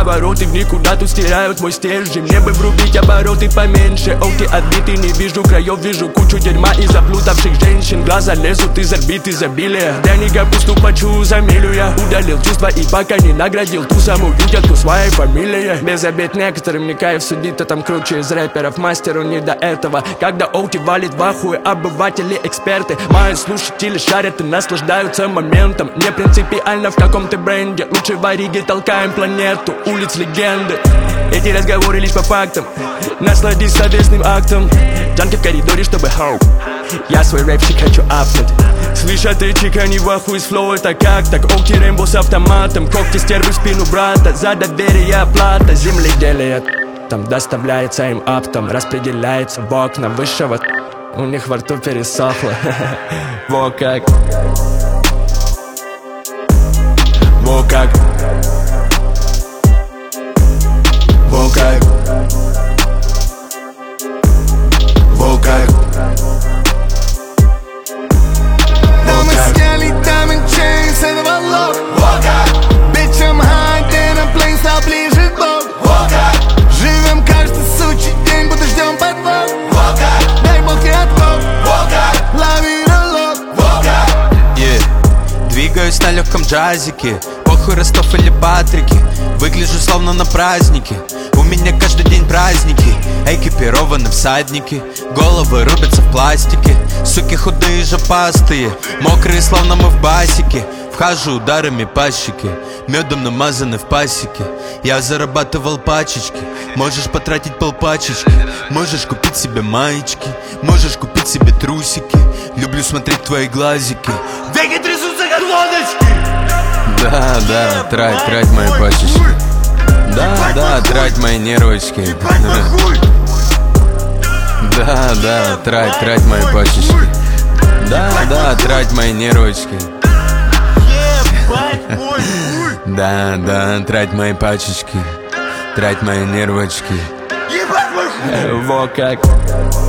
повороты в никуда тут стирают мой стержень. Мне бы врубить обороты поменьше. Оки отбиты, не вижу краев, вижу кучу дерьма и заплутавших женщин. Глаза лезут из орбит изобилия. Дряни капусту почу за милю. Я удалил чувства и пока не наградил ту самую идиотку своей фамилией. Без обид некоторым не кайф судить, а там круче из рэперов. Мастеру не до этого. Когда Оки валит в ахуе, обыватели, эксперты. Мои слушатели шарят и наслаждаются моментом. Не принципиально в каком ты бренде. Лучше в Ориге толкаем планету улиц легенды. Эти разговоры лишь по фактам. Насладись совместным актом. Джанки в коридоре, чтобы хоу. Я свой рэпчик хочу апнуть. Слышат и чекани в ахуе с флоу. Это как так? Оки Рэмбо с автоматом. Когти стервы в спину брата. За доверие оплата. Земледелие там доставляется им оптом. Распределяется в окна высшего. У них во рту пересохло. Во как. Во как. Во как. Во как. Да мы сняли diamond chain с этого лог. Во как. Bitch, I'm high, then I play, стал ближе к Богу. Во как. Живем каждый сучий день, будто ждем подвох. Во как. Дай бог и откоп. Во как. Лови ролок. Во как. Двигаюсь на легком джазике. Похуй Ростов или Патрики. Выгляжу словно на празднике. У меня каждый день праздники. Экипированы всадники. Головы рубятся в пластике. Суки худые, жопастые. Мокрые, словно мы в басике. Вхожу ударами по щеке. Медом намазаны в пасеке. Я зарабатывал пачечки. Можешь потратить полпачечки. Можешь купить себе маечки. Можешь купить себе трусики. Люблю смотреть твои глазики. Веки трясутся, как лодочки. Да, трать мои пачечки. Да, трать мои нервочки. Да, трать мои пачечки. Да, трать мои нервочки. Да, трать мои пачечки. Трать мои нервочки. Во как.